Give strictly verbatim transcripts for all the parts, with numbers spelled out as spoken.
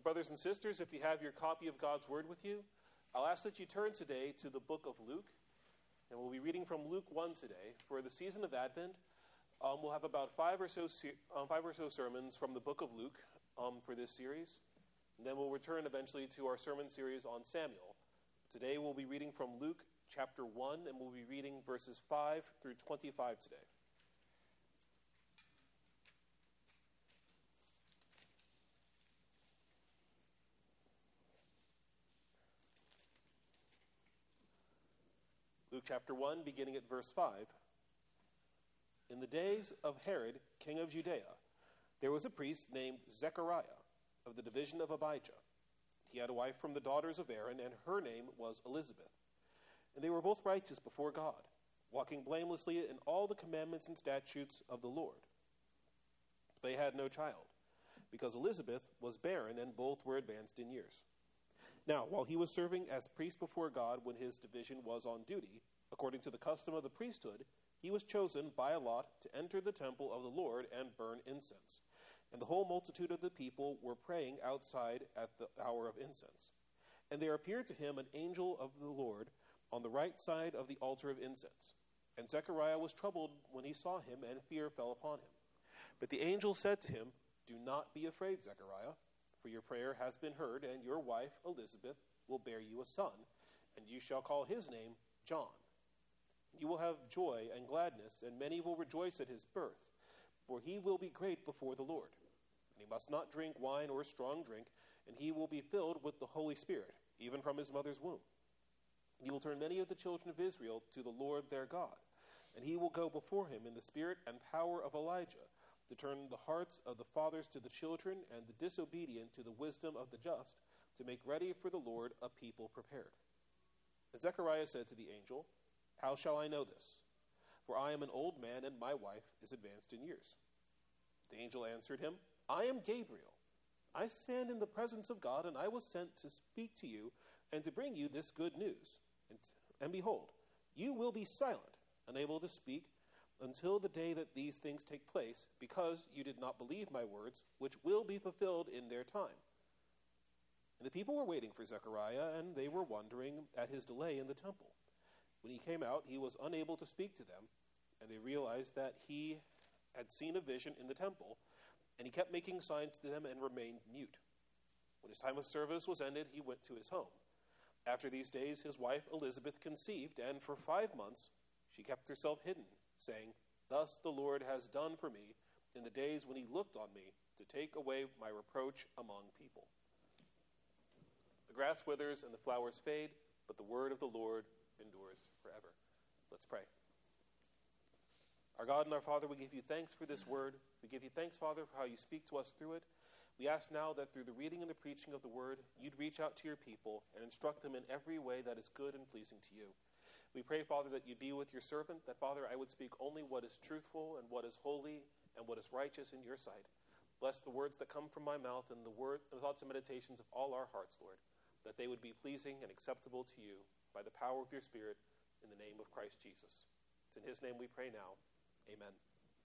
brothers and sisters, if you have your copy of God's Word with you, I'll ask that you turn today to the book of Luke, and we'll be reading from Luke one today. For the season of Advent, um, we'll have about five or so se- um, five or so sermons from the book of Luke um, for this series, and then we'll return eventually to our sermon series on Samuel. Today we'll be reading from Luke chapter one, and we'll be reading verses five through twenty-five today. Luke chapter one, beginning at verse five. In the days of Herod, king of Judea, there was a priest named Zechariah of the division of Abijah. He had a wife from the daughters of Aaron, and her name was Elizabeth. And they were both righteous before God, walking blamelessly in all the commandments and statutes of the Lord. They had no child, because Elizabeth was barren, and both were advanced in years. Now, while he was serving as priest before God when his division was on duty, according to the custom of the priesthood, he was chosen by a lot to enter the temple of the Lord and burn incense. And the whole multitude of the people were praying outside at the hour of incense. And there appeared to him an angel of the Lord on the right side of the altar of incense. And Zechariah was troubled when he saw him, and fear fell upon him. But the angel said to him, "Do not be afraid, Zechariah, for your prayer has been heard, and your wife Elizabeth will bear you a son, and you shall call his name John. You will have joy and gladness, and many will rejoice at his birth, for he will be great before the Lord. And he must not drink wine or strong drink, and he will be filled with the Holy Spirit, even from his mother's womb. He will turn many of the children of Israel to the Lord their God, and he will go before him in the spirit and power of Elijah, to turn the hearts of the fathers to the children, and the disobedient to the wisdom of the just, to make ready for the Lord a people prepared." And Zechariah said to the angel, "How shall I know this? For I am an old man, and my wife is advanced in years." The angel answered him, "I am Gabriel. I stand in the presence of God, and I was sent to speak to you and to bring you this good news. And, and behold, you will be silent, unable to speak, until the day that these things take place, because you did not believe my words, which will be fulfilled in their time." And the people were waiting for Zechariah, and they were wondering at his delay in the temple. When he came out, he was unable to speak to them, and they realized that he had seen a vision in the temple, and he kept making signs to them and remained mute. When his time of service was ended, he went to his home. After these days, his wife Elizabeth conceived, and for five months she kept herself hidden, saying, "Thus the Lord has done for me in the days when he looked on me to take away my reproach among people." The grass withers and the flowers fade, but the word of the Lord endures forever. Let's pray. Our God and our Father, we give you thanks for this word. We give you thanks, Father, for how you speak to us through it. We ask now that through the reading and the preaching of the word, you'd reach out to your people and instruct them in every way that is good and pleasing to you. We pray, Father, that you'd be with your servant, that, Father, I would speak only what is truthful and what is holy and what is righteous in your sight. Bless the words that come from my mouth and the word, and the thoughts and meditations of all our hearts, Lord, that they would be pleasing and acceptable to you by the power of your Spirit, in the name of Christ Jesus. It's in his name we pray now. Amen.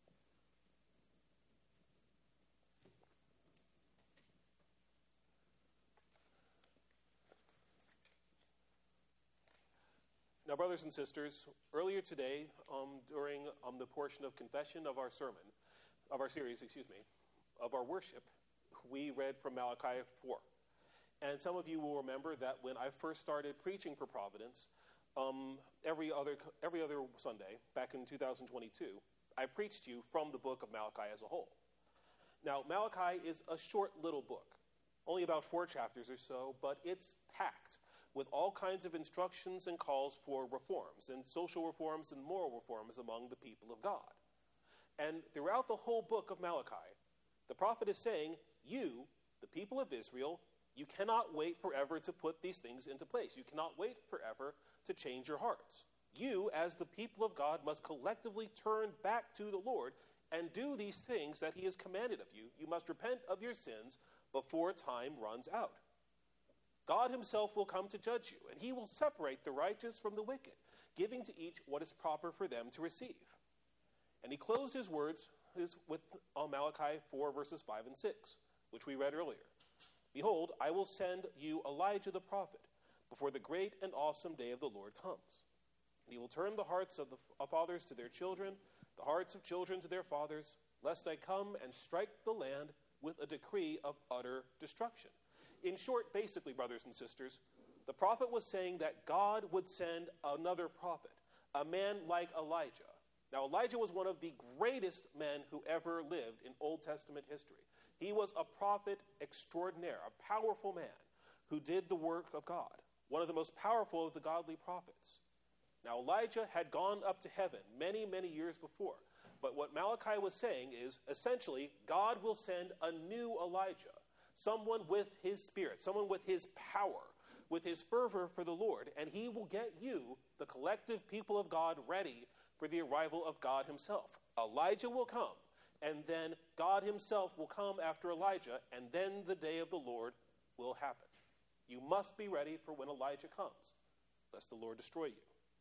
Now, brothers and sisters, earlier today, um, during um, the portion of confession of our sermon, of our series, excuse me, of our worship, we read from Malachi four. And some of you will remember that when I first started preaching for Providence, um, every other every other Sunday, back in two thousand twenty-two, I preached to you from the book of Malachi as a whole. Now, Malachi is a short little book, only about four chapters or so, but it's packed with all kinds of instructions and calls for reforms, and social reforms and moral reforms among the people of God. And throughout the whole book of Malachi, the prophet is saying, you, the people of Israel, you cannot wait forever to put these things into place. You cannot wait forever to change your hearts. You, as the people of God, must collectively turn back to the Lord and do these things that he has commanded of you. You must repent of your sins before time runs out. God himself will come to judge you, and he will separate the righteous from the wicked, giving to each what is proper for them to receive. And he closed his words with Malachi four, verses five and six, which we read earlier. Behold, I will send you Elijah the prophet before the great and awesome day of the Lord comes. And he will turn the hearts of the of fathers to their children, the hearts of children to their fathers, lest I come and strike the land with a decree of utter destruction. In short, basically, brothers and sisters, the prophet was saying that God would send another prophet, a man like Elijah. Now, Elijah was one of the greatest men who ever lived in Old Testament history. He was a prophet extraordinaire, a powerful man who did the work of God, one of the most powerful of the godly prophets. Now, Elijah had gone up to heaven many, many years before. But what Malachi was saying is, essentially, God will send a new Elijah, someone with his spirit, someone with his power, with his fervor for the Lord, and he will get you, the collective people of God, ready for the arrival of God himself. Elijah will come, and then God himself will come after Elijah, and then the day of the Lord will happen. You must be ready for when Elijah comes, lest the Lord destroy you.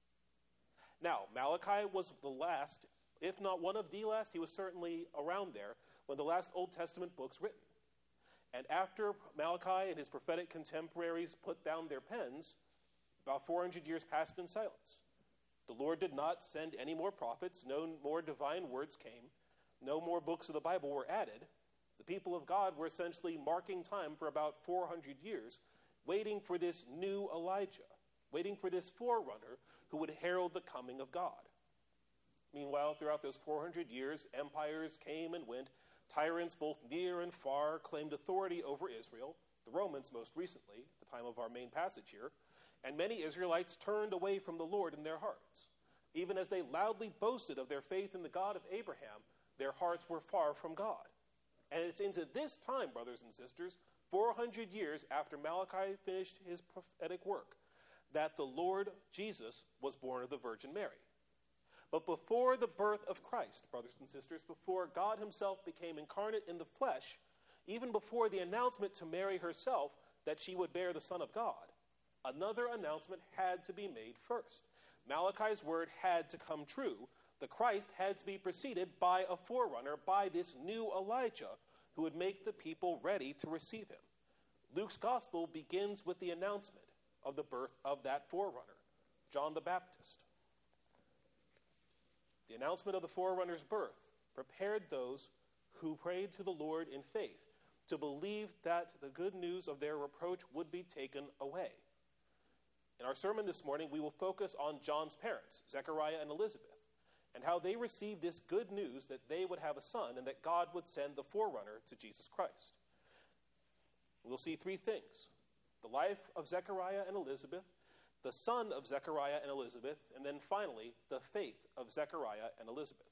Now, Malachi was the last, if not one of the last, he was certainly around there, when the last Old Testament book's written. And after Malachi and his prophetic contemporaries put down their pens, about four hundred years passed in silence. The Lord did not send any more prophets, no more divine words came, no more books of the Bible were added. The people of God were essentially marking time for about four hundred years, waiting for this new Elijah, waiting for this forerunner who would herald the coming of God. Meanwhile, throughout those four hundred years, empires came and went. Tyrants both near and far claimed authority over Israel, the Romans most recently, at the time of our main passage here, and many Israelites turned away from the Lord in their hearts. Even as they loudly boasted of their faith in the God of Abraham, their hearts were far from God. And it's into this time, brothers and sisters, four hundred years after Malachi finished his prophetic work, that the Lord Jesus was born of the Virgin Mary. But before the birth of Christ, brothers and sisters, before God himself became incarnate in the flesh, even before the announcement to Mary herself that she would bear the Son of God, another announcement had to be made first. Malachi's word had to come true. The Christ had to be preceded by a forerunner, by this new Elijah, who would make the people ready to receive him. Luke's gospel begins with the announcement of the birth of that forerunner, John the Baptist. The announcement of the forerunner's birth prepared those who prayed to the Lord in faith to believe that the good news of their reproach would be taken away. In our sermon this morning, we will focus on John's parents, Zechariah and Elizabeth, and how they received this good news that they would have a son and that God would send the forerunner to Jesus Christ. We'll see three things: the life of Zechariah and Elizabeth, the son of Zechariah and Elizabeth, and then finally, the faith of Zechariah and Elizabeth.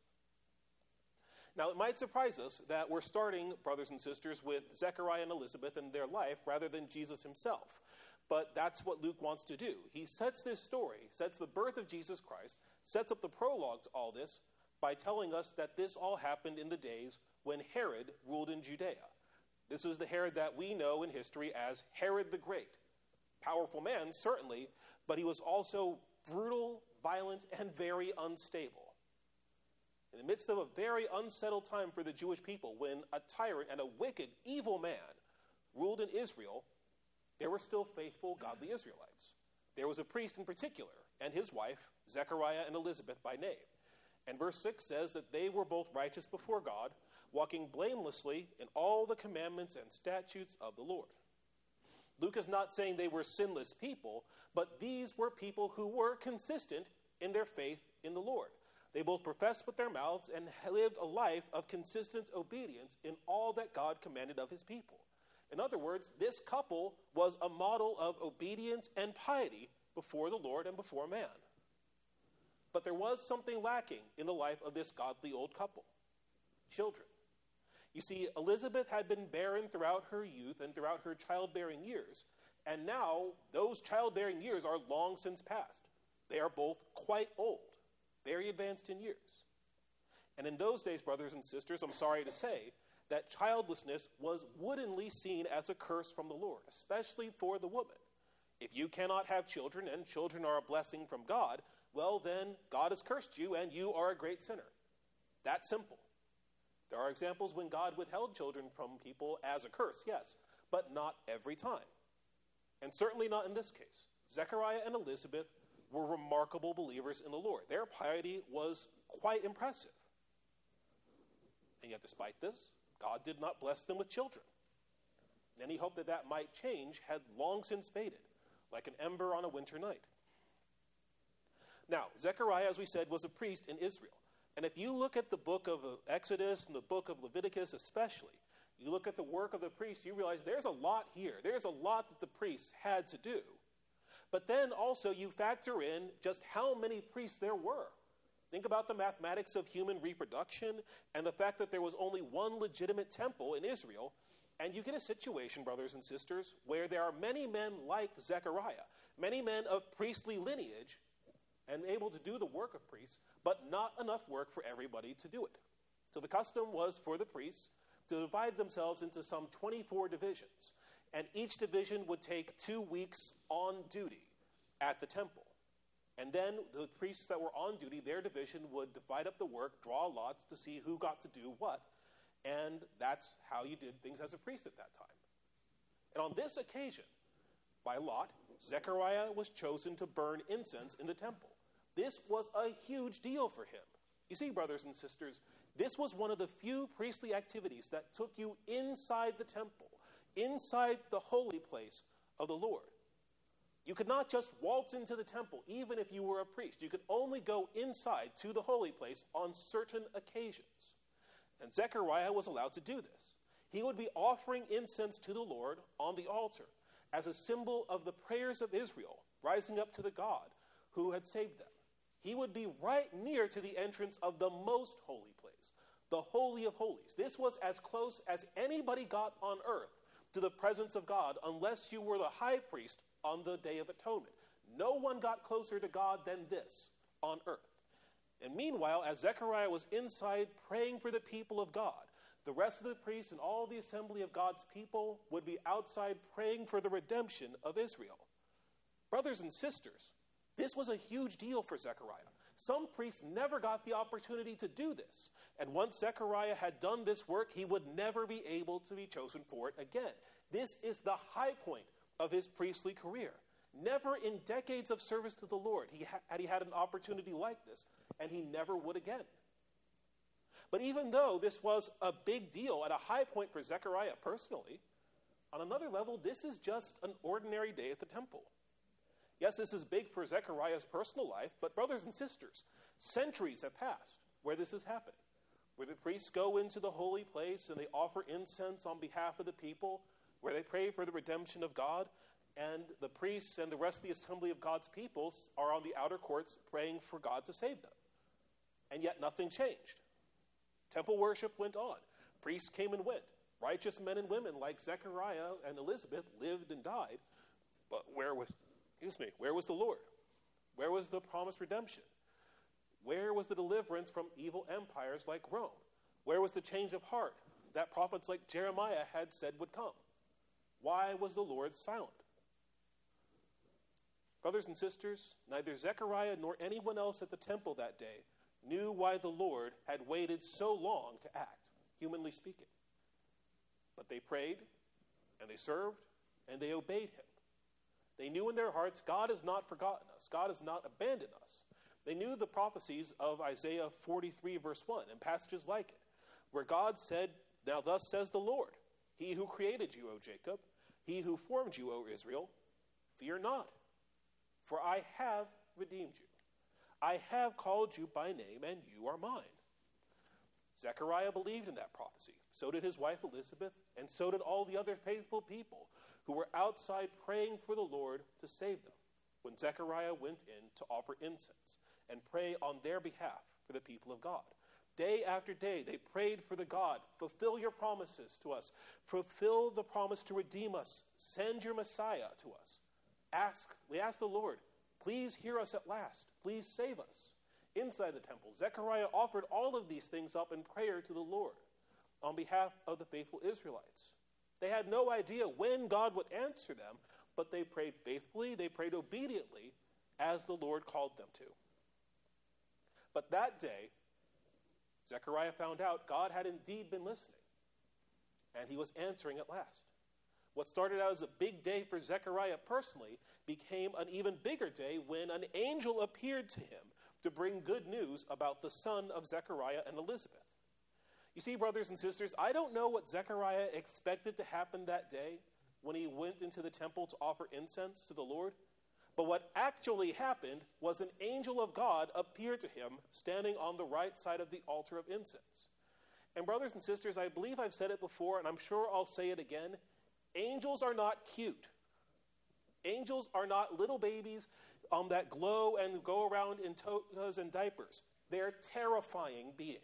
Now, it might surprise us that we're starting, brothers and sisters, with Zechariah and Elizabeth and their life rather than Jesus himself. But that's what Luke wants to do. He sets this story, sets the birth of Jesus Christ, sets up the prologue to all this by telling us that this all happened in the days when Herod ruled in Judea. This is the Herod that we know in history as Herod the Great. Powerful man, certainly, but he was also brutal, violent, and very unstable. In the midst of a very unsettled time for the Jewish people, when a tyrant and a wicked, evil man ruled in Israel, there were still faithful, godly Israelites. There was a priest in particular, and his wife, Zechariah and Elizabeth by name. And verse six says that they were both righteous before God, walking blamelessly in all the commandments and statutes of the Lord. Luke is not saying they were sinless people, but these were people who were consistent in their faith in the Lord. They both professed with their mouths and lived a life of consistent obedience in all that God commanded of his people. In other words, this couple was a model of obedience and piety before the Lord and before man. But there was something lacking in the life of this godly old couple: children. You see, Elizabeth had been barren throughout her youth and throughout her childbearing years, and now those childbearing years are long since past. They are both quite old, very advanced in years. And in those days, brothers and sisters, I'm sorry to say, that childlessness was woodenly seen as a curse from the Lord, especially for the woman. If you cannot have children and children are a blessing from God, well then, God has cursed you and you are a great sinner. That simple. There are examples when God withheld children from people as a curse, yes, but not every time. And certainly not in this case. Zechariah and Elizabeth were remarkable believers in the Lord. Their piety was quite impressive. And yet despite this, God did not bless them with children. Any hope that that might change had long since faded, like an ember on a winter night. Now, Zechariah, as we said, was a priest in Israel. And if you look at the book of Exodus and the book of Leviticus especially, you look at the work of the priests, you realize there's a lot here. There's a lot that the priests had to do. But then also you factor in just how many priests there were. Think about the mathematics of human reproduction and the fact that there was only one legitimate temple in Israel. And you get a situation, brothers and sisters, where there are many men like Zechariah, many men of priestly lineage and able to do the work of priests, but not enough work for everybody to do it. So the custom was for the priests to divide themselves into some twenty-four divisions, and each division would take two weeks on duty at the temple. And then the priests that were on duty, their division would divide up the work, draw lots to see who got to do what, and that's how you did things as a priest at that time. And on this occasion, by lot, Zechariah was chosen to burn incense in the temple. This was a huge deal for him. You see, brothers and sisters, this was one of the few priestly activities that took you inside the temple, inside the holy place of the Lord. You could not just waltz into the temple, even if you were a priest. You could only go inside to the holy place on certain occasions. And Zechariah was allowed to do this. He would be offering incense to the Lord on the altar as a symbol of the prayers of Israel rising up to the God who had saved them. He would be right near to the entrance of the most holy place, the Holy of Holies. This was as close as anybody got on earth to the presence of God, unless you were the high priest on the Day of Atonement. No one got closer to God than this on earth. And meanwhile, as Zechariah was inside praying for the people of God, the rest of the priests and all the assembly of God's people would be outside praying for the redemption of Israel. Brothers and sisters, this was a huge deal for Zechariah. Some priests never got the opportunity to do this. And once Zechariah had done this work, he would never be able to be chosen for it again. This is the high point of his priestly career. Never in decades of service to the Lord he ha- had he had an opportunity like this, and he never would again. But even though this was a big deal at a high point for Zechariah personally, on another level, this is just an ordinary day at the temple. Yes, this is big for Zechariah's personal life, but brothers and sisters, centuries have passed where this has happened, where the priests go into the holy place and they offer incense on behalf of the people, where they pray for the redemption of God, and the priests and the rest of the assembly of God's people are on the outer courts praying for God to save them. And yet nothing changed. Temple worship went on. Priests came and went. Righteous men and women like Zechariah and Elizabeth lived and died. But where was, excuse me, where was the Lord? Where was the promised redemption? Where was the deliverance from evil empires like Rome? Where was the change of heart that prophets like Jeremiah had said would come? Why was the Lord silent? Brothers and sisters, neither Zechariah nor anyone else at the temple that day knew why the Lord had waited so long to act, humanly speaking. But they prayed, and they served, and they obeyed him. They knew in their hearts, God has not forgotten us. God has not abandoned us. They knew the prophecies of Isaiah forty-three, verse one, and passages like it, where God said, "Now thus says the Lord, he who created you, O Jacob, he who formed you, O Israel, fear not, for I have redeemed you. I have called you by name, and you are mine." Zechariah believed in that prophecy. So did his wife Elizabeth, and so did all the other faithful people who were outside praying for the Lord to save them when Zechariah went in to offer incense and pray on their behalf for the people of God. Day after day, they prayed for the God, fulfill your promises to us, fulfill the promise to redeem us, send your Messiah to us. Ask, we ask the Lord, please hear us at last, please save us. Inside the temple, Zechariah offered all of these things up in prayer to the Lord on behalf of the faithful Israelites. They had no idea when God would answer them, but they prayed faithfully, they prayed obediently as the Lord called them to. But that day, Zechariah found out God had indeed been listening, and he was answering at last. What started out as a big day for Zechariah personally became an even bigger day when an angel appeared to him to bring good news about the son of Zechariah and Elizabeth. You see, brothers and sisters, I don't know what Zechariah expected to happen that day when he went into the temple to offer incense to the Lord. But what actually happened was an angel of God appeared to him standing on the right side of the altar of incense. And brothers and sisters, I believe I've said it before, and I'm sure I'll say it again. Angels are not cute. Angels are not little babies um, that glow and go around in togas and diapers. They're terrifying beings.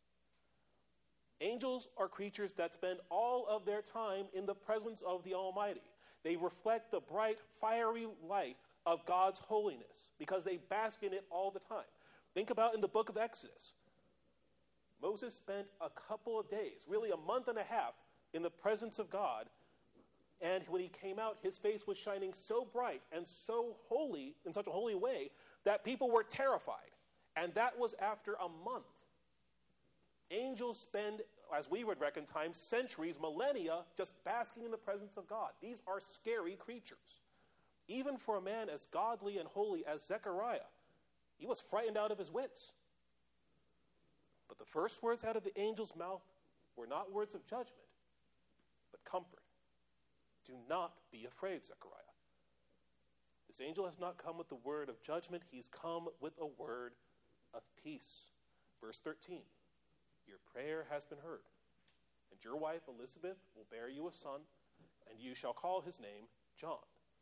Angels are creatures that spend all of their time in the presence of the Almighty. They reflect the bright, fiery light of God's holiness because they bask in it all the time. Think about in the book of Exodus. Moses spent a couple of days, really a month and a half, in the presence of God. And when he came out, his face was shining so bright and so holy, in such a holy way, that people were terrified. And that was after a month. Angels spend, as we would reckon time, centuries, millennia, just basking in the presence of God. These are scary creatures. Even for a man as godly and holy as Zechariah, he was frightened out of his wits. But the first words out of the angel's mouth were not words of judgment, but comfort. Do not be afraid, Zechariah. This angel has not come with the word of judgment. He's come with a word of peace. Verse thirteen, your prayer has been heard, and your wife Elizabeth will bear you a son, and you shall call his name John.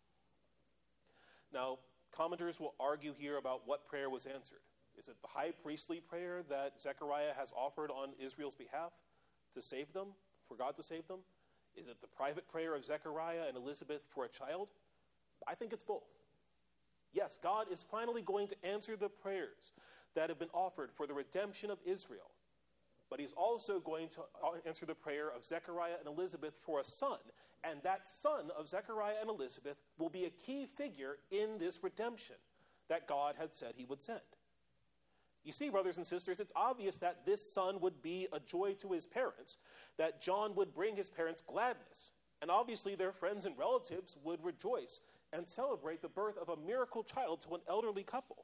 Now, commenters will argue here about what prayer was answered. Is it the high priestly prayer that Zechariah has offered on Israel's behalf to save them, for God to save them? Is it the private prayer of Zechariah and Elizabeth for a child? I think it's both. Yes, God is finally going to answer the prayers that have been offered for the redemption of Israel. But he's also going to answer the prayer of Zechariah and Elizabeth for a son. And that son of Zechariah and Elizabeth will be a key figure in this redemption that God had said he would send. You see, brothers and sisters, it's obvious that this son would be a joy to his parents, that John would bring his parents gladness. And obviously their friends and relatives would rejoice and celebrate the birth of a miracle child to an elderly couple.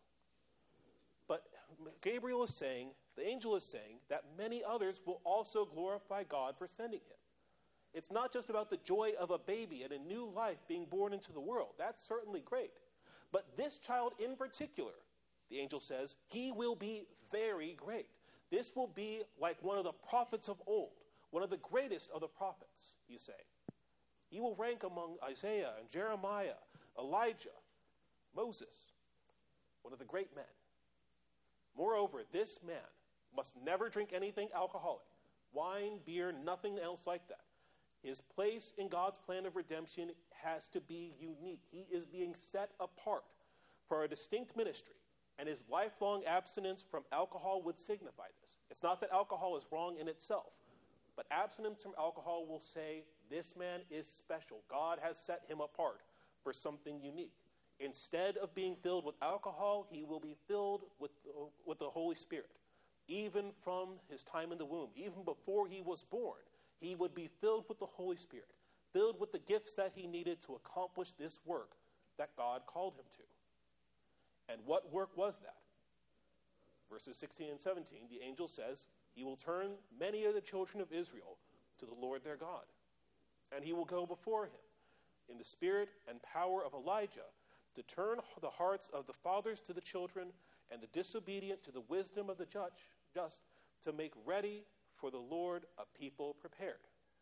But Gabriel is saying, the angel is saying, that many others will also glorify God for sending him. It's not just about the joy of a baby and a new life being born into the world. That's certainly great. But this child in particular, the angel says, he will be very great. This will be like one of the prophets of old, one of the greatest of the prophets, you say. He will rank among Isaiah and Jeremiah, Elijah, Moses, one of the great men. Moreover, this man must never drink anything alcoholic, wine, beer, nothing else like that. His place in God's plan of redemption has to be unique. He is being set apart for a distinct ministry, and his lifelong abstinence from alcohol would signify this. It's not that alcohol is wrong in itself, but abstinence from alcohol will say, this man is special. God has set him apart for something unique. Instead of being filled with alcohol, he will be filled with, uh, with the Holy Spirit. Even from his time in the womb, even before he was born, he would be filled with the Holy Spirit, filled with the gifts that he needed to accomplish this work that God called him to. And what work was that? Verses sixteen and seventeen, the angel says, he will turn many of the children of Israel to the Lord their God, and he will go before him in the spirit and power of Elijah to turn the hearts of the fathers to the children and the disobedient to the wisdom of the judge, just to make ready for the Lord a people prepared.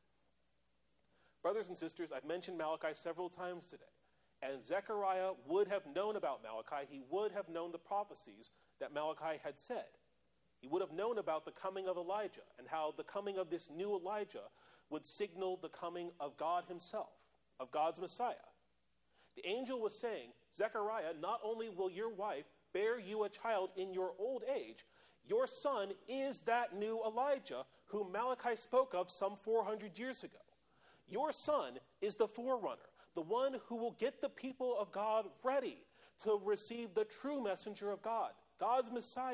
Brothers and sisters, I've mentioned Malachi several times today, and Zechariah would have known about Malachi. He would have known the prophecies that Malachi had said. He would have known about the coming of Elijah and how the coming of this new Elijah would signal the coming of God himself, of God's Messiah. The angel was saying, Zechariah, not only will your wife bear you a child in your old age, your son is that new Elijah whom Malachi spoke of some four hundred years ago. Your son is the forerunner, the one who will get the people of God ready to receive the true messenger of God, God's Messiah.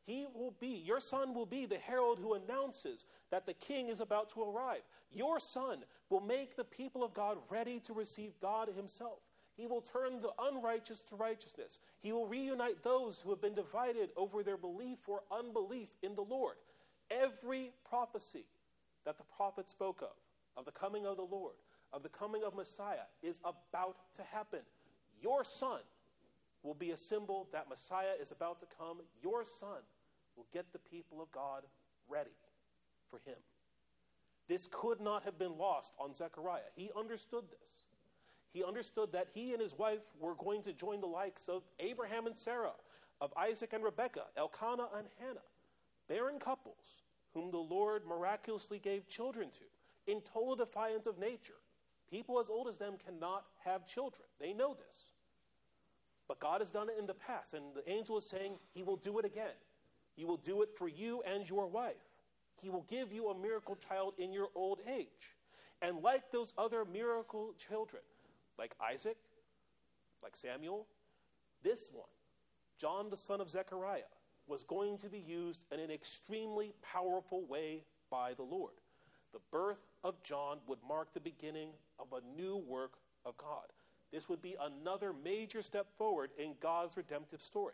He will be, your son will be the herald who announces that the king is about to arrive. Your son will make the people of God ready to receive God himself. He will turn the unrighteous to righteousness. He will reunite those who have been divided over their belief or unbelief in the Lord. Every prophecy that the prophet spoke of, of the coming of the Lord, of the coming of Messiah, is about to happen. Your son will be a symbol that Messiah is about to come. Your son will get the people of God ready for him. This could not have been lost on Zechariah. He understood this. He understood that he and his wife were going to join the likes of Abraham and Sarah, of Isaac and Rebekah, Elkanah and Hannah, barren couples whom the Lord miraculously gave children to, in total defiance of nature. People as old as them cannot have children. They know this. But God has done it in the past, and the angel is saying he will do it again. He will do it for you and your wife. He will give you a miracle child in your old age. And like those other miracle children, like Isaac, like Samuel, this one, John the son of Zechariah, was going to be used in an extremely powerful way by the Lord. The birth of John would mark the beginning of a new work of God. This would be another major step forward in God's redemptive story.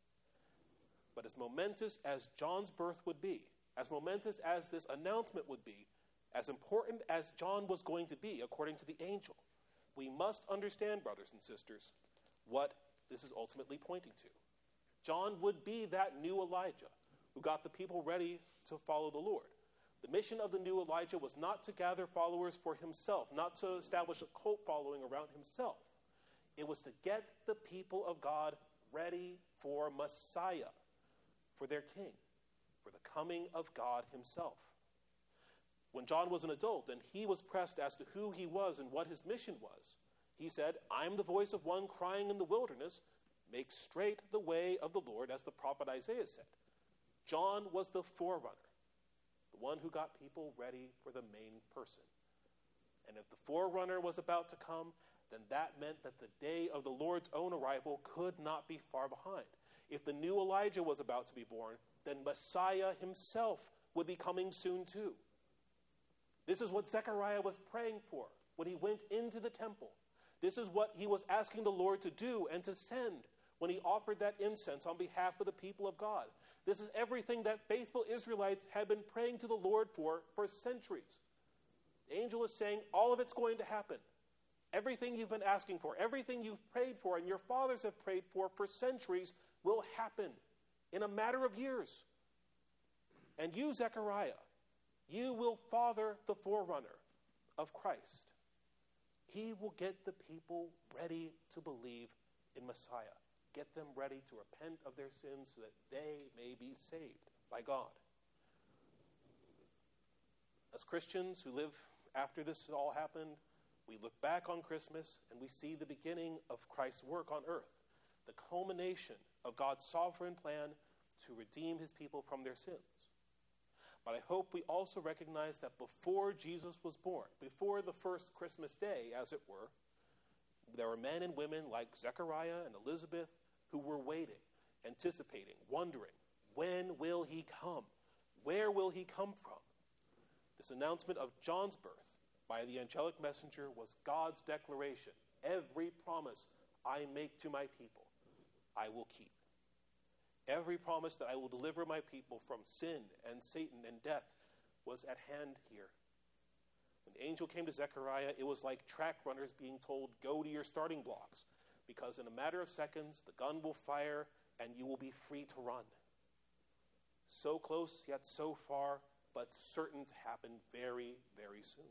But as momentous as John's birth would be, as momentous as this announcement would be, as important as John was going to be, according to the angel, we must understand, brothers and sisters, what this is ultimately pointing to. John would be that new Elijah who got the people ready to follow the Lord. The mission of the new Elijah was not to gather followers for himself, not to establish a cult following around himself. It was to get the people of God ready for Messiah, for their king, for the coming of God himself. When John was an adult and he was pressed as to who he was and what his mission was, he said, "I'm the voice of one crying in the wilderness, make straight the way of the Lord," as the prophet Isaiah said. John was the forerunner, the one who got people ready for the main person. And if the forerunner was about to come, then that meant that the day of the Lord's own arrival could not be far behind. If the new Elijah was about to be born, then Messiah himself would be coming soon too. This is what Zechariah was praying for when he went into the temple. This is what he was asking the Lord to do and to send when he offered that incense on behalf of the people of God. This is everything that faithful Israelites had been praying to the Lord for for centuries. The angel is saying all of it's going to happen. Everything you've been asking for, everything you've prayed for and your fathers have prayed for for centuries will happen in a matter of years. And you, Zechariah, you will father the forerunner of Christ. He will get the people ready to believe in Messiah. Get them ready to repent of their sins so that they may be saved by God. As Christians who live after this all happened, we look back on Christmas and we see the beginning of Christ's work on earth, the culmination of God's sovereign plan to redeem his people from their sins. But I hope we also recognize that before Jesus was born, before the first Christmas day, as it were, there were men and women like Zechariah and Elizabeth who were waiting, anticipating, wondering, when will he come? Where will he come from? This announcement of John's birth by the angelic messenger was God's declaration. Every promise I make to my people, I will keep. Every promise that I will deliver my people from sin and Satan and death was at hand here. When the angel came to Zechariah, it was like track runners being told, go to your starting blocks, because in a matter of seconds, the gun will fire and you will be free to run. So close, yet so far, but certain to happen very, very soon.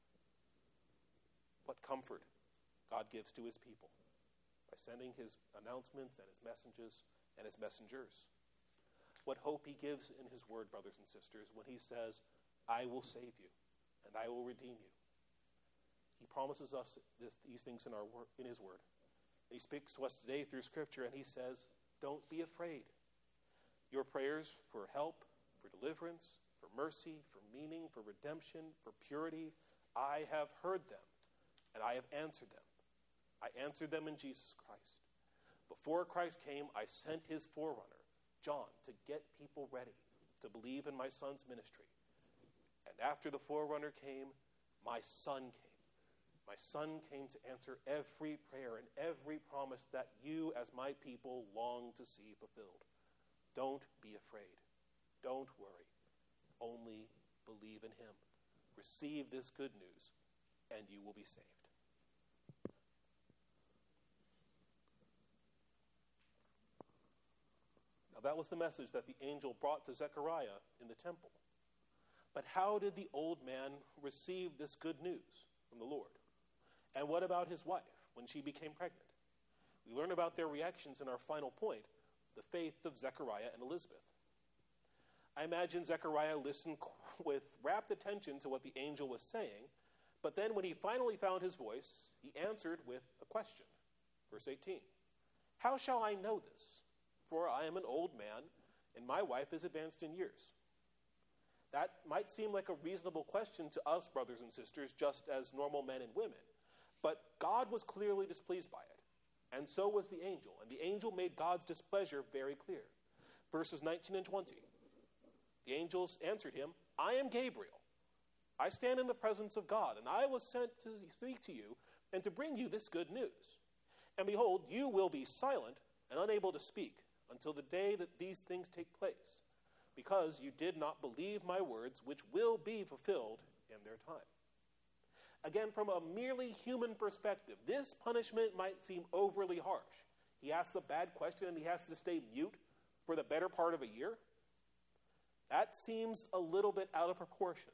What comfort God gives to his people by sending his announcements and his messages and his messengers. What hope he gives in his word, brothers and sisters, when he says, I will save you and I will redeem you. He promises us this, these things in, our wor- in his word. He speaks to us today through Scripture, and he says, don't be afraid. Your prayers for help, for deliverance, for mercy, for meaning, for redemption, for purity, I have heard them, and I have answered them. I answered them in Jesus Christ. Before Christ came, I sent his forerunner, John to get people ready to believe in my son's ministry. And after the forerunner came, my son came. My son came to answer every prayer and every promise that you as my people long to see fulfilled. Don't be afraid. Don't worry. Only believe in him. Receive this good news, and you will be saved. Now that was the message that the angel brought to Zechariah in the temple. But how did the old man receive this good news from the Lord? And what about his wife when she became pregnant? We learn about their reactions in our final point, the faith of Zechariah and Elizabeth. I imagine Zechariah listened with rapt attention to what the angel was saying, but then when he finally found his voice, he answered with a question. Verse eighteen, how shall I know this? For I am an old man, and my wife is advanced in years. That might seem like a reasonable question to us, brothers and sisters, just as normal men and women. But God was clearly displeased by it, and so was the angel. And the angel made God's displeasure very clear. Verses nineteen and twenty. The angels answered him, I am Gabriel. I stand in the presence of God, and I was sent to speak to you and to bring you this good news. And behold, you will be silent and unable to speak until the day that these things take place, because you did not believe my words, which will be fulfilled in their time. Again, from a merely human perspective, this punishment might seem overly harsh. He asks a bad question and he has to stay mute for the better part of a year. That seems a little bit out of proportion.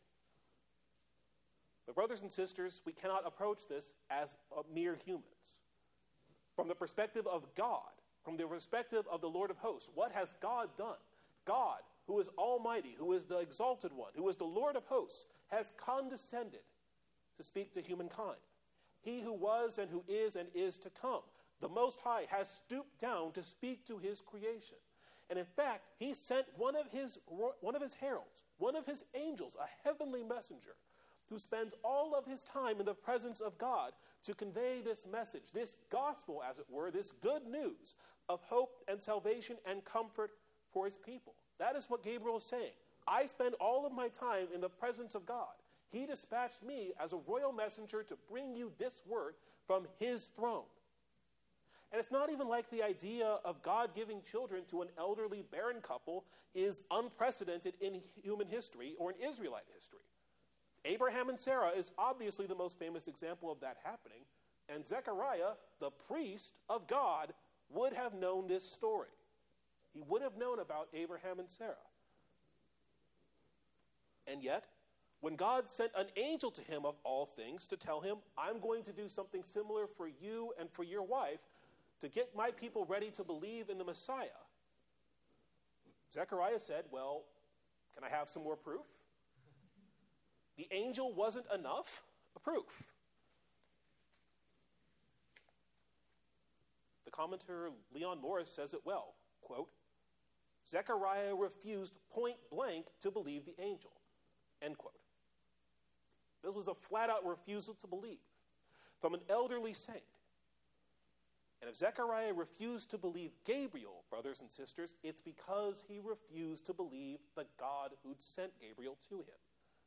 But brothers and sisters, we cannot approach this as mere humans. From the perspective of God, from the perspective of the Lord of hosts, what has God done? God, who is almighty, who is the exalted one, who is the Lord of hosts, has condescended to speak to humankind. He who was and who is and is to come, the Most High, has stooped down to speak to his creation. And in fact, he sent one of his one of his heralds, one of his angels, a heavenly messenger, who spends all of his time in the presence of God to convey this message, this gospel, as it were, this good news of hope and salvation and comfort for his people. That is what Gabriel is saying. I spend all of my time in the presence of God. He dispatched me as a royal messenger to bring you this word from his throne. And it's not even like the idea of God giving children to an elderly barren couple is unprecedented in human history or in Israelite history. Abraham and Sarah is obviously the most famous example of that happening, and Zechariah, the priest of God, would have known this story. He would have known about Abraham and Sarah. And yet, when God sent an angel to him of all things to tell him, I'm going to do something similar for you and for your wife to get my people ready to believe in the Messiah, Zechariah said, well, can I have some more proof? The angel wasn't enough proof. The commentator Leon Morris says it well, quote, Zechariah refused point blank to believe the angel, end quote. This was a flat-out refusal to believe from an elderly saint. And if Zechariah refused to believe Gabriel, brothers and sisters, it's because he refused to believe the God who'd sent Gabriel to him.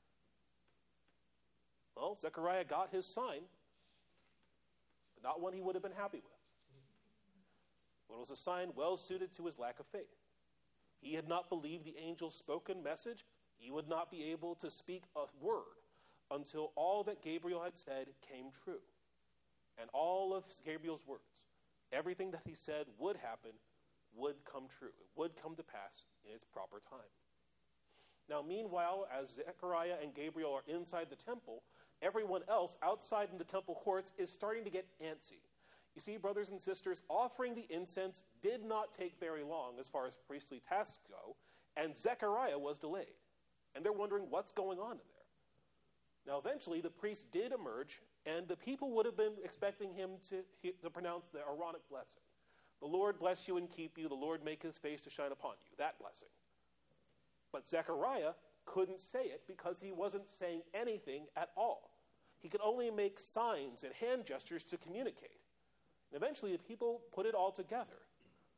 Well, Zechariah got his sign, but not one he would have been happy with. It was a sign well suited to his lack of faith. He had not believed the angel's spoken message. He would not be able to speak a word until all that Gabriel had said came true. And all of Gabriel's words, everything that he said would happen, would come true. It would come to pass in its proper time. Now, meanwhile, as Zechariah and Gabriel are inside the temple, everyone else outside in the temple courts is starting to get antsy. You see, brothers and sisters, offering the incense did not take very long as far as priestly tasks go, and Zechariah was delayed. And they're wondering what's going on in there. Now, eventually, the priest did emerge, and the people would have been expecting him to, to pronounce the Aaronic blessing. The Lord bless you and keep you. The Lord make his face to shine upon you. That blessing. But Zechariah couldn't say it because he wasn't saying anything at all. He could only make signs and hand gestures to communicate. And eventually the people put it all together.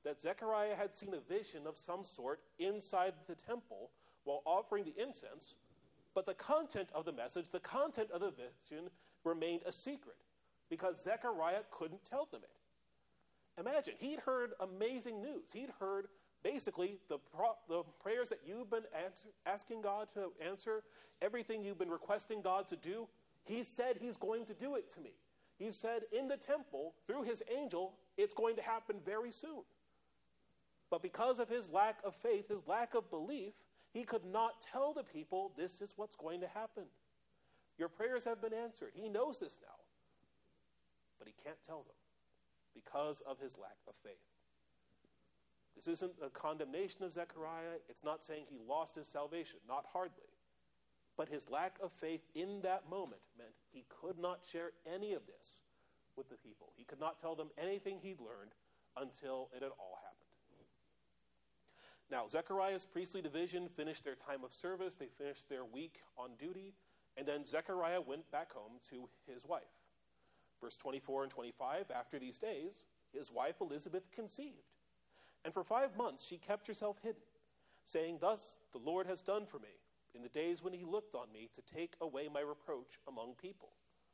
that Zechariah had seen a vision of some sort inside the temple while offering the incense, but the content of the message, the content of the vision, remained a secret because Zechariah couldn't tell them it. Imagine, he'd heard amazing news. He'd heard basically the, pro- the prayers that you've been answer- asking God to answer, everything you've been requesting God to do. He said he's going to do it to me. He said in the temple, through his angel, it's going to happen very soon. But because of his lack of faith, his lack of belief, he could not tell the people this is what's going to happen. Your prayers have been answered. He knows this now. But he can't tell them because of his lack of faith. This isn't a condemnation of Zechariah. It's not saying he lost his salvation, not hardly. But his lack of faith in that moment meant he could not share any of this with the people. He could not tell them anything he'd learned until it had all happened. Now, Zechariah's priestly division finished their time of service. They finished their week on duty. And then Zechariah went back home to his wife. Verse twenty-four and twenty-five, after these days, his wife Elizabeth conceived. And for five months she kept herself hidden, saying, "Thus the Lord has done for me in the days when he looked on me to take away my reproach among people."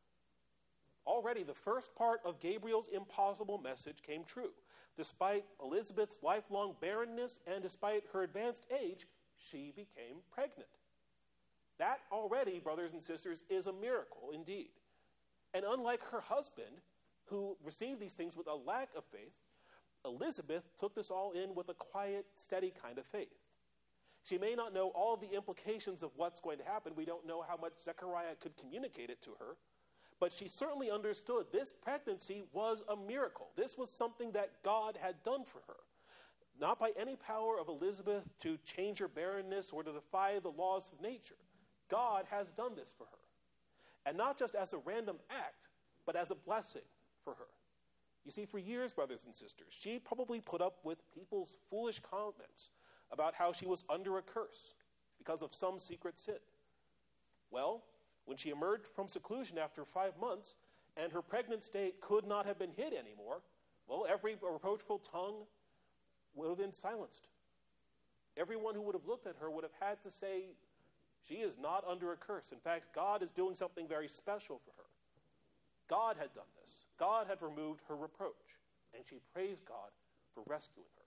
Already the first part of Gabriel's impossible message came true. Despite Elizabeth's lifelong barrenness and despite her advanced age, she became pregnant. That already, brothers and sisters, is a miracle indeed. And unlike her husband, who received these things with a lack of faith, Elizabeth took this all in with a quiet, steady kind of faith. She may not know all of the implications of what's going to happen. We don't know how much Zechariah could communicate it to her. But she certainly understood this pregnancy was a miracle. This was something that God had done for her. Not by any power of Elizabeth to change her barrenness or to defy the laws of nature. God has done this for her. And not just as a random act, but as a blessing for her. You see, for years, brothers and sisters, she probably put up with people's foolish comments about how she was under a curse because of some secret sin. Well, when she emerged from seclusion after five months and her pregnant state could not have been hid anymore, well, every reproachful tongue would have been silenced. Everyone who would have looked at her would have had to say, she is not under a curse. In fact, God is doing something very special for her. God had done this. God had removed her reproach, and she praised God for rescuing her.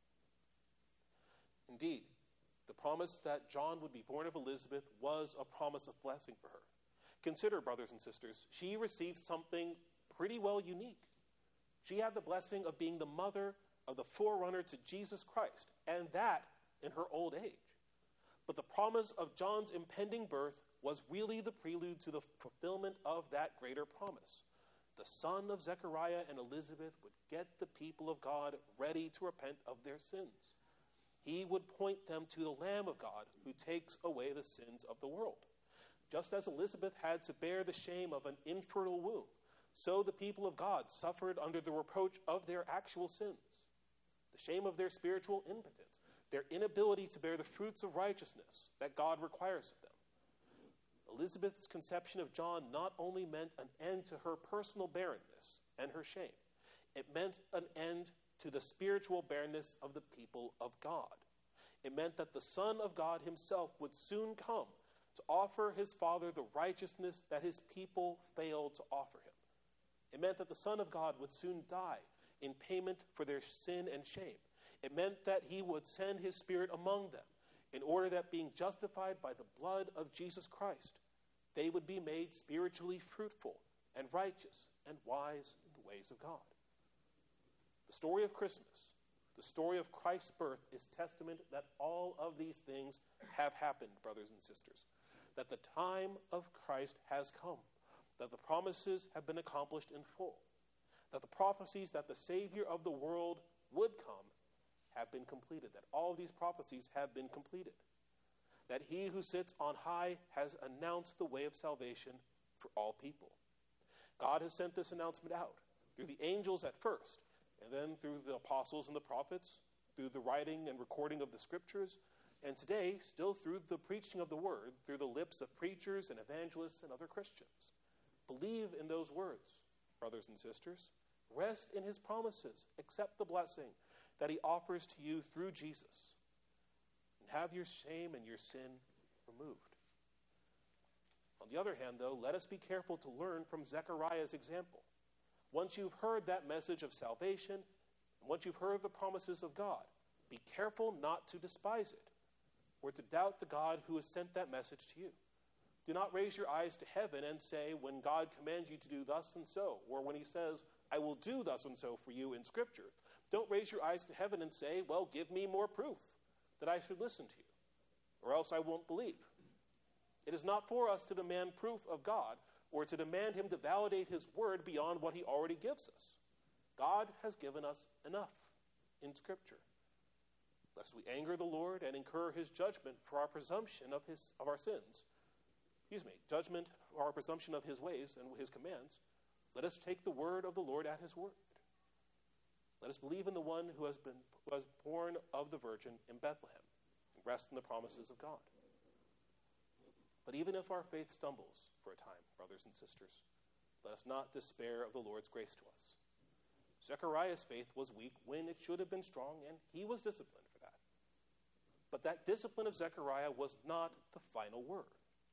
Indeed, the promise that John would be born of Elizabeth was a promise of blessing for her. Consider, brothers and sisters, she received something pretty well unique. She had the blessing of being the mother of the forerunner to Jesus Christ, and that in her old age. But the promise of John's impending birth was really the prelude to the fulfillment of that greater promise. The son of Zechariah and Elizabeth would get the people of God ready to repent of their sins. He would point them to the Lamb of God who takes away the sins of the world. Just as Elizabeth had to bear the shame of an infertile womb, so the people of God suffered under the reproach of their actual sins, the shame of their spiritual impotence, their inability to bear the fruits of righteousness that God requires of them. Elizabeth's conception of John not only meant an end to her personal barrenness and her shame, it meant an end to the spiritual barrenness of the people of God. It meant that the Son of God himself would soon come to offer his Father the righteousness that his people failed to offer him. It meant that the Son of God would soon die in payment for their sin and shame. It meant that he would send his Spirit among them in order that, being justified by the blood of Jesus Christ, they would be made spiritually fruitful and righteous and wise in the ways of God. The story of Christmas, the story of Christ's birth, is testament that all of these things have happened, brothers and sisters. That the time of Christ has come. That the promises have been accomplished in full. That the prophecies that the Savior of the world would come have been completed. That all of these prophecies have been completed. That he who sits on high has announced the way of salvation for all people. God has sent this announcement out through the angels at first, and then through the apostles and the prophets, through the writing and recording of the scriptures, and today, still through the preaching of the word, through the lips of preachers and evangelists and other Christians. Believe in those words, brothers and sisters. Rest in his promises. Accept the blessing. that he offers to you through Jesus. And have your shame and your sin removed. On the other hand, though, let us be careful to learn from Zechariah's example. Once you've heard that message of salvation, and once you've heard the promises of God, be careful not to despise it, or to doubt the God who has sent that message to you. Do not raise your eyes to heaven and say, when God commands you to do thus and so, or when he says, I will do thus and so for you in Scripture, don't raise your eyes to heaven and say, well, give me more proof that I should listen to you, or else I won't believe. It is not for us to demand proof of God or to demand him to validate his word beyond what he already gives us. God has given us enough in Scripture, lest we anger the Lord and incur his judgment for our presumption of his of our sins. Excuse me, judgment for our presumption of his ways and his commands. Let us take the word of the Lord at his word. Let us believe in the one who has been who was born of the Virgin in Bethlehem and rest in the promises of God. But even if our faith stumbles for a time, brothers and sisters, let us not despair of the Lord's grace to us. Zechariah's faith was weak when it should have been strong, and he was disciplined for that. But that discipline of Zechariah was not the final word.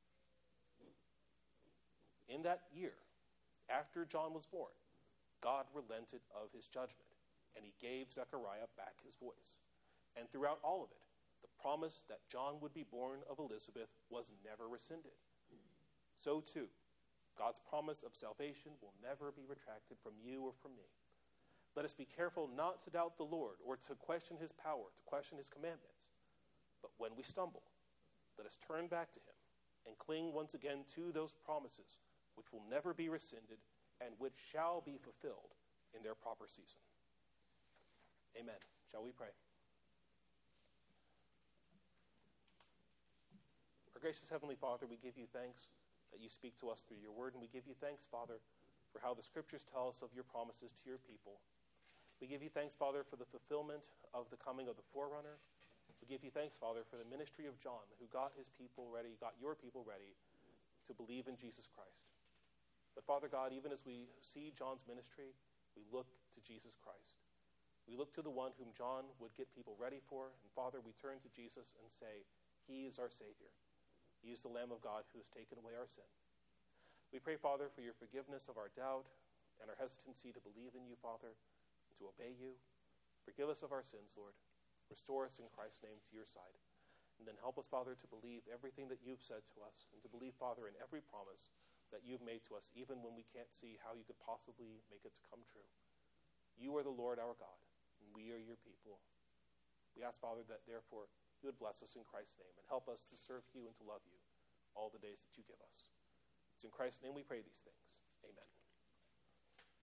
In that year, after John was born, God relented of his judgment, and he gave Zechariah back his voice. And throughout all of it, the promise that John would be born of Elizabeth was never rescinded. So too, God's promise of salvation will never be retracted from you or from me. Let us be careful not to doubt the Lord or to question his power, to question his commandments. But when we stumble, let us turn back to him and cling once again to those promises which will never be rescinded and which shall be fulfilled in their proper season. Amen. Shall we pray? Our gracious Heavenly Father, we give you thanks that you speak to us through your word, and we give you thanks, Father, for how the Scriptures tell us of your promises to your people. We give you thanks, Father, for the fulfillment of the coming of the forerunner. We give you thanks, Father, for the ministry of John, who got his people ready, got your people ready to believe in Jesus Christ. But Father God, even as we see John's ministry, we look to Jesus Christ. We look to the one whom John would get people ready for, and Father, we turn to Jesus and say, he is our Savior. He is the Lamb of God who has taken away our sin. We pray, Father, for your forgiveness of our doubt and our hesitancy to believe in you, Father, and to obey you. Forgive us of our sins, Lord. Restore us in Christ's name to your side. And then help us, Father, to believe everything that you've said to us, and to believe, Father, in every promise that you've made to us, even when we can't see how you could possibly make it to come true. You are the Lord our God, and we are your people. We ask, Father, that therefore you would bless us in Christ's name and help us to serve you and to love you all the days that you give us. It's in Christ's name we pray these things.